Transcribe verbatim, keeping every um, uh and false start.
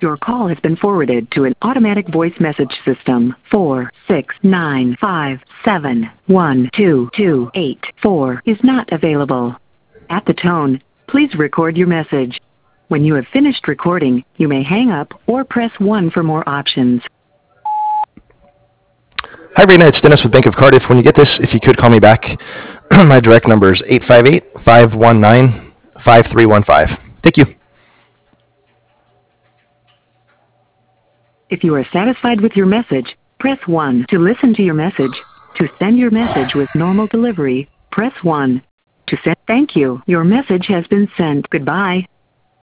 Your call has been forwarded to an automatic voice message system. four six nine five seven one two two eight four is not available. At the tone, please record your message. When you have finished recording, you may hang up or press one for more options. Hi, Raina. It's Dennis with Bank of Cardiff. When you get this, if you could call me back, my direct number is eight five eight, five one nine, five three one five. Thank you. If you are satisfied with your message, press one. To listen to your message, to send your message with normal delivery, press one. To send, thank you. Your message has been sent. Goodbye.